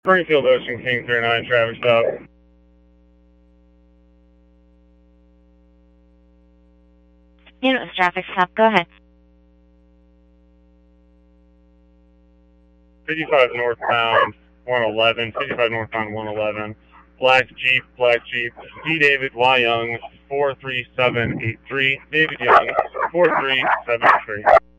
Springfield Ocean King 39, traffic stop. Unit was traffic stop. Go ahead. 55 northbound 111, 55 northbound 111. Black Jeep, D. David Y. Young, 43783. David Young, 4373.